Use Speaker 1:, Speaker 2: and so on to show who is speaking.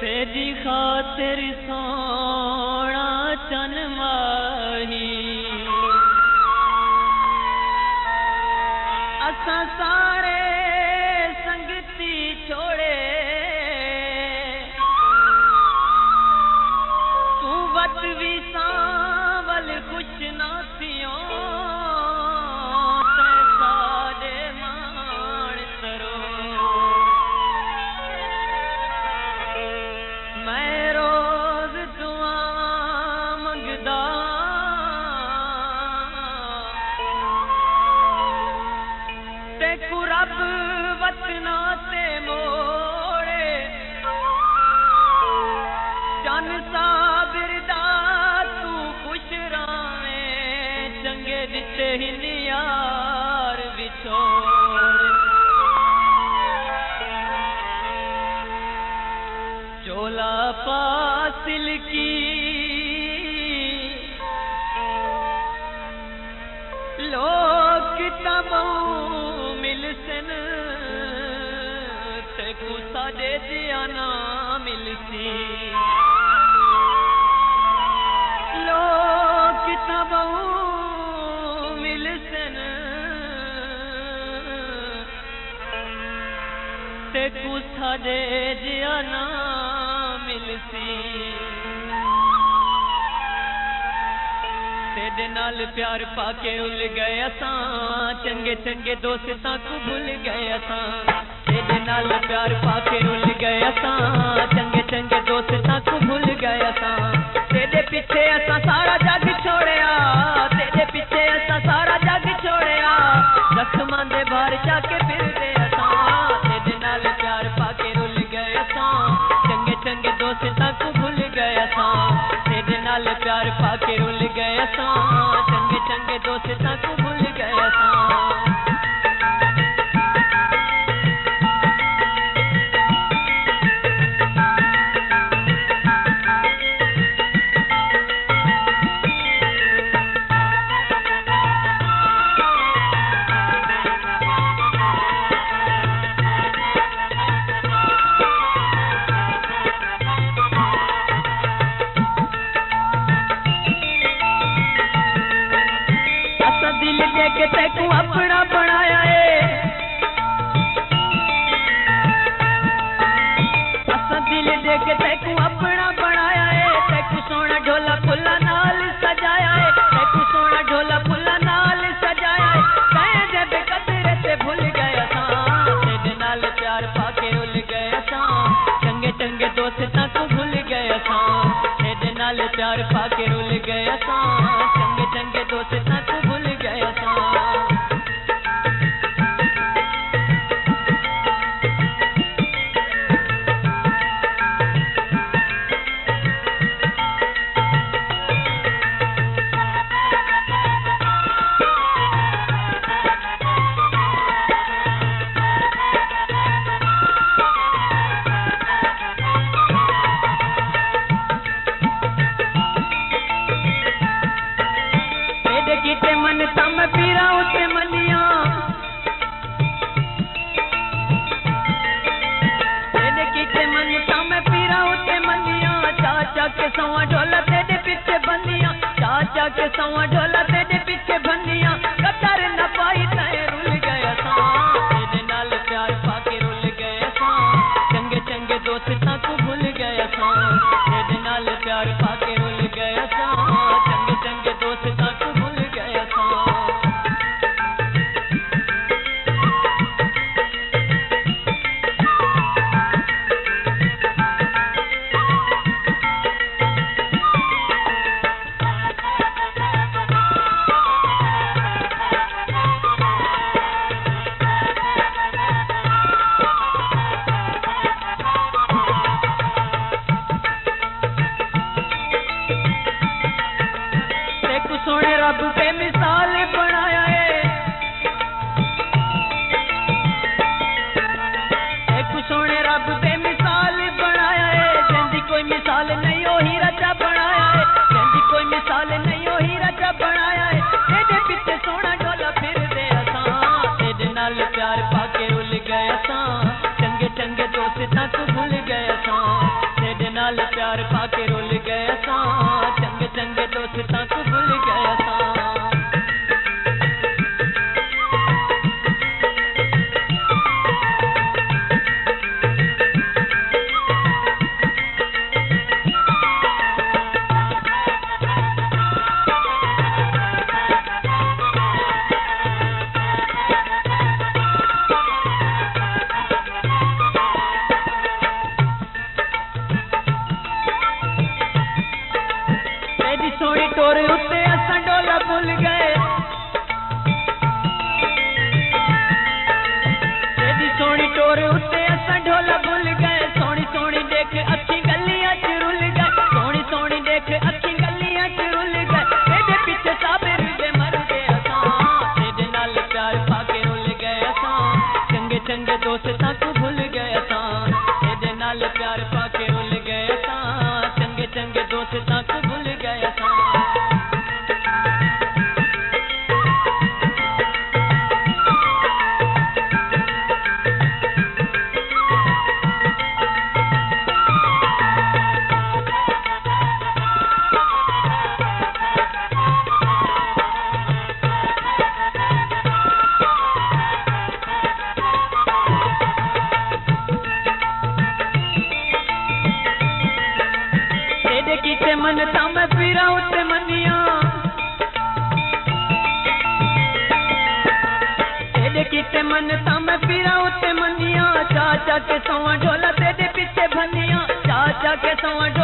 Speaker 1: तेरी खातिर सोना चन माही असा सारे संगती छोड़े तू वत भी सांवल कुछ ना थियो ते साडे मान तरो मैं रोज दुआ मंगदा ते कु रब वतना ते मोड़े चन साबिर दा तू खुश रावे चंगे दिते ही यार विछोड़ चोला पासिल की लोग किताबों मिलसन ते कुसा दे दिया ना मिलसी लोग किताबों मिलसन ते कुसा दे दिया ना मिलसी तेरे नाल प्यार पाके उल गए असां चंगे चंगे दोस्तां को भूल गए असां तेरे नाल प्यार पाके उल गए असां चंगे चंगे दोस्तां को भूल गए असां तेरे पीछे असां सारा जग छोड़िया तेरे पीछे असां सारा जग छोड़िया जख्मां दे बाहर जाके फिरदे असां तेरे नाल प्यार पाके उल गए असां चंगे चंगे दोस्तां को भूल गए असां तेरे नाल प्यार पाके रुल गए असां चंगे चंगे दोस्तां को भूल गए असां के तैकू अपना बनाया है असा दिल दे के तैकू अपना बनाया है तैकू सोना ढोला फुल्ला नाल सजाया है तैकू सोना ढोला फुल्ला नाल सजाया है कहे जब कदरे से भूल गए असां तेरे नाल प्यार पाके रुल गए असां चंगे चंगे दोस्तां को भूल गए असां तेरे नाल प्यार पाके रुल गए असां चंगे चंगे दोस्तां को भूल गए असां किते मन तम पीरा उते मनिया तेरे किते मन तम पीरा उते मनिया चाचा के सवा ढोला तेरे पीछे बंदिया चाचा के सवा ढोला तेरे पीछे बंदिया कतर न पाई तय रुल गया सा तेरे नाल प्यार पाके रुल गया सा चंगे चंगे दोस्तां को भूल गया सा तेरे नाल प्यार पाके रुल गया सा चंगे चंगे दोस्तां को भूल गया सा सोने रब पे मिसाल बनाया है एक सोने रब पे मिसाल बनाया है जिंदी कोई मिसाल नहीं हो ही रचा बनाया है जिंदी कोई मिसाल नहीं हो ही रचा बनाया है तेरे पीछे सोना ढोला फिर दे असां तेरे नाल प्यार पाके रुल गए असां चंगे चंगे दोस्तां को भूल गए असां तेरे भूल गए असां। सोनी टोर उत्ते असां डोला भूल गए, तेरी सोनी टोर उत्ते असां ढोला भूल गए। सोनी सोनी देख अखी गलियां च रुल गए, सोनी सोनी देख अखी गलियां च रुल गए। तेरे पीछे साबिर दे मर गए असां, तेरे नाल प्यार पाके रुल गए असां। चंगे चंगे दोस्तां को भूल गए असां, तेरे नाल प्यार पाके रुल गए असां। चंगे चंगे दोस्तां को भूल गए असां। किसे मन ताम पीरा उते मनिया, तेरे किसे मन ताम पीरा उते मनिया। चाचा के सवा ढोला तेरे पीछे भनिया, चाचा के सवा